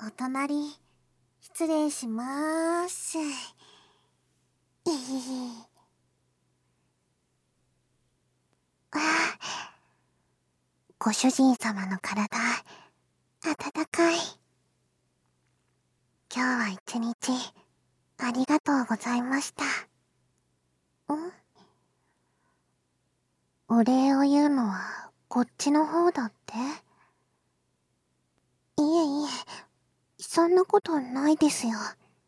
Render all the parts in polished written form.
お隣、失礼しまーす。ご主人様の体、温かい。今日は一日、ありがとうございました。お礼を言うのは、こっちの方だって？いえ、そんなことないですよ。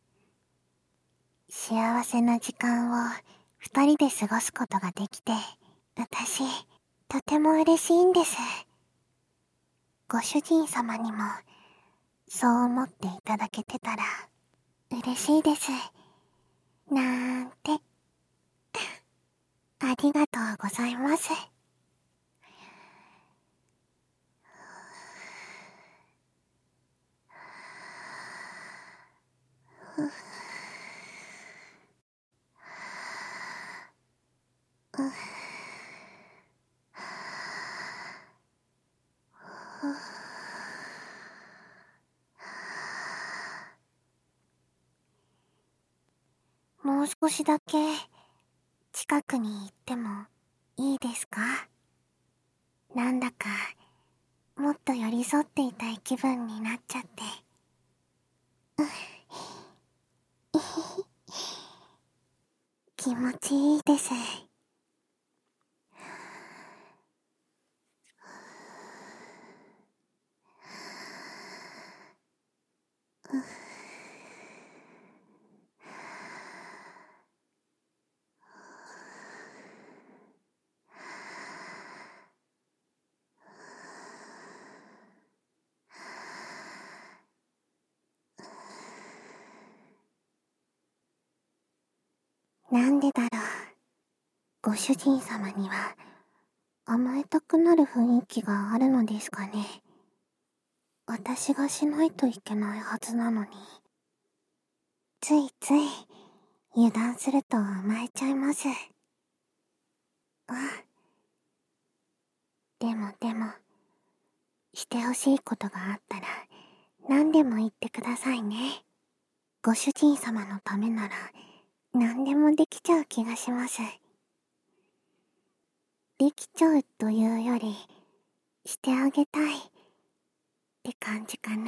幸せな時間を二人で過ごすことができて、私、とても嬉しいんです。ご主人様にも、そう思っていただけてたら、嬉しいです。なんて。ありがとうございます。もう少しだけ近くに行ってもいいですか？なんだかもっと寄り添っていたい気分になっちゃって。気持ちいいです。なんでだろう。ご主人様には甘えたくなる雰囲気があるのですかね。私がしないといけないはずなのに。ついつい油断すると甘えちゃいます。でも、してほしいことがあったら何でも言ってくださいね。ご主人様のためなら何でもできちゃう気がします。できちゃうというより、してあげたいって感じかな。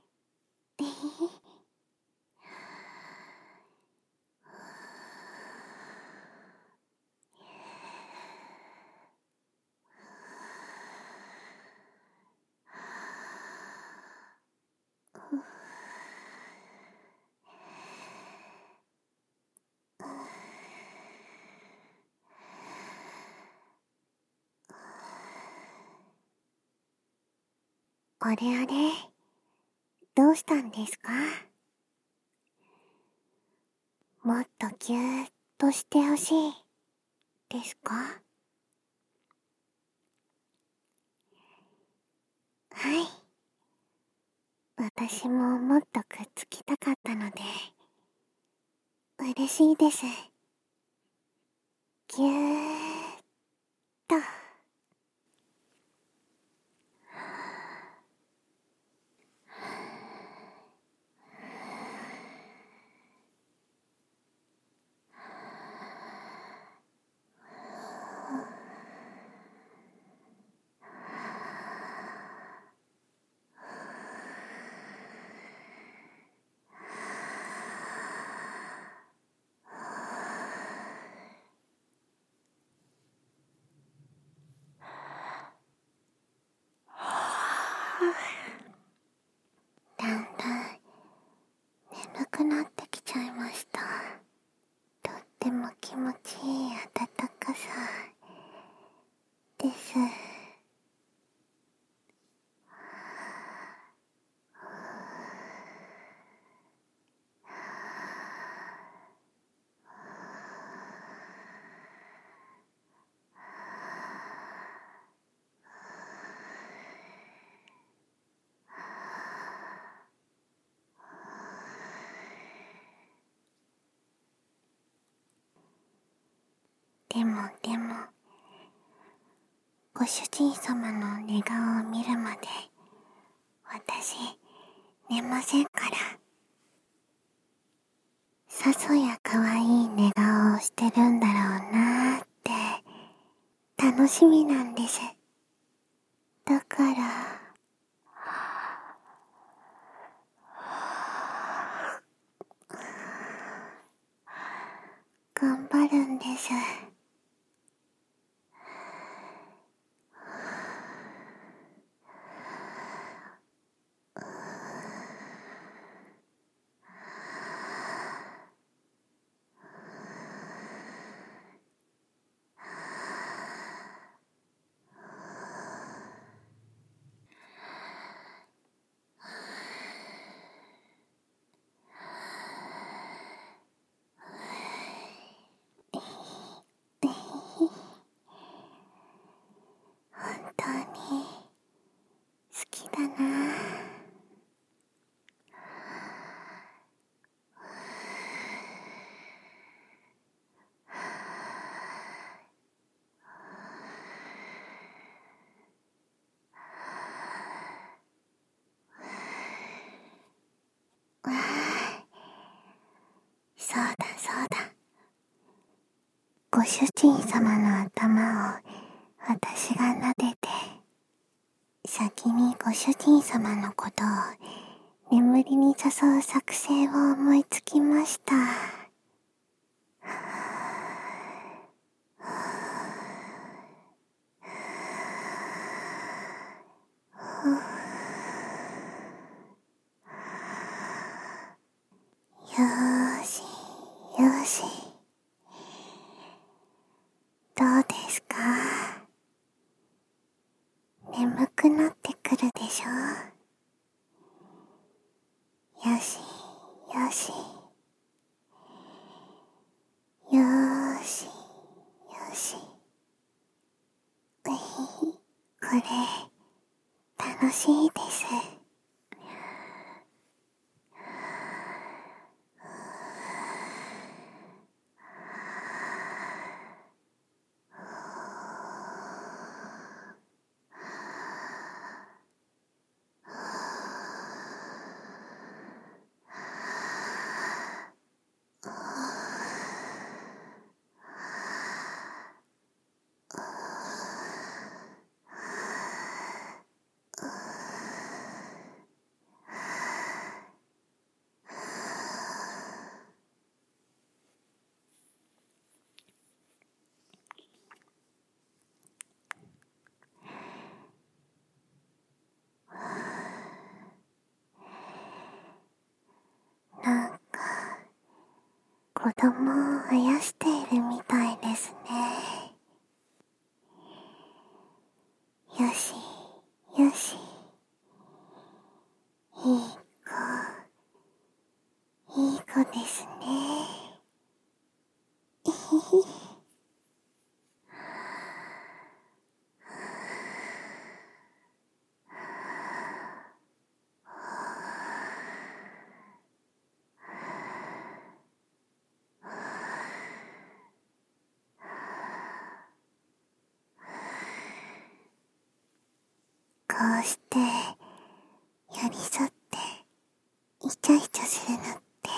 あれ、どうしたんですか？もっとぎゅーっとしてほしいですか？はい。私ももっとくっつきたかったので、嬉しいです。ぎゅーっと。だんだん眠くなってきちゃいました。とっても気持ちいい暖かさです。でも、ご主人様の寝顔を見るまで、私、 寝ませんから。さぞや可愛い寝顔をしてるんだろうなーって楽しみなんです。だから頑張るんです。本当に好きだな。そうだそうだ。ご主人様の頭を私が撫でて、先にご主人様のことを眠りに誘う作戦を思いつきました。よーしよーし。どうですか？眠くなってくるでしょ？よしよし。よーしよし。これ楽しいです。なんか子供をあやしているみたいですね。よしよし。いい子、いい子ですね。こうして寄り添ってイチャイチャするのって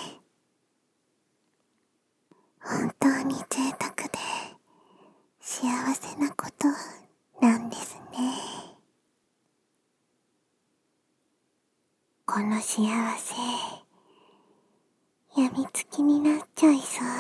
本当に贅沢で幸せなことなんですね。この幸せやみつきになっちゃいそう。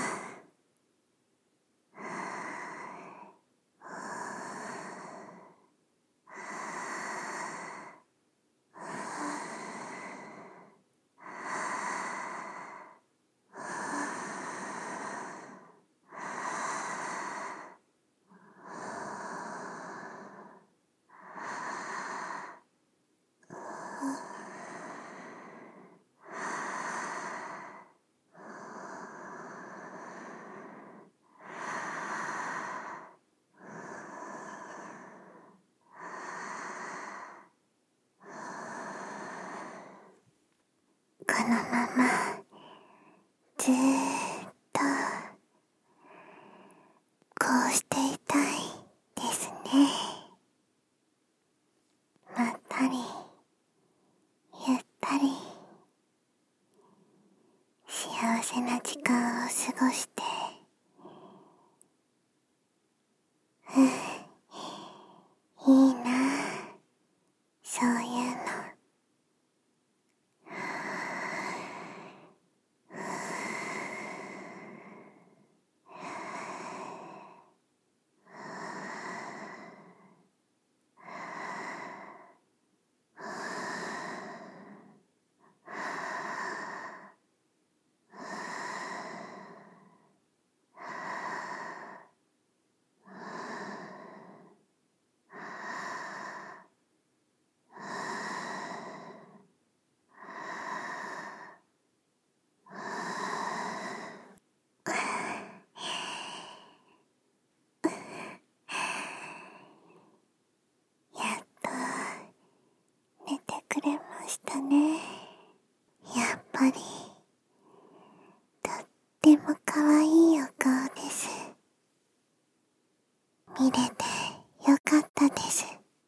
このままずーっとこうしていたいですね。まったりゆったりごして。いいなあ、そういうの。やっと寝てくれましたね。やっぱりとってもかわいいお顔です。見れてよかったです。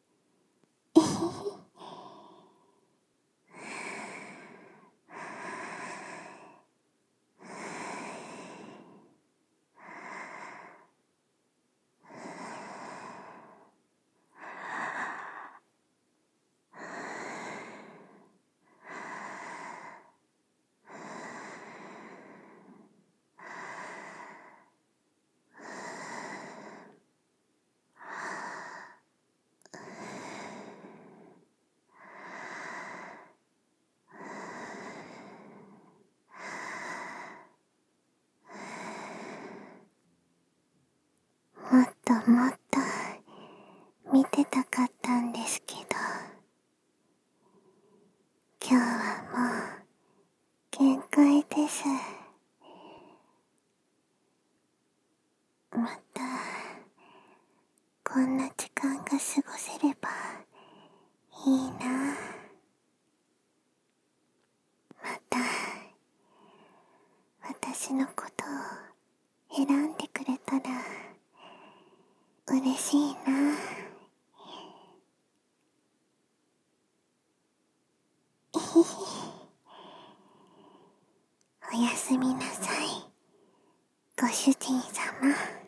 もっともっと見てたかったんですけど、今日はもう限界です。またこんな時間が過ごせればいいな。また私のことを選んでくれたら嬉しいな。おやすみなさい、ご主人様。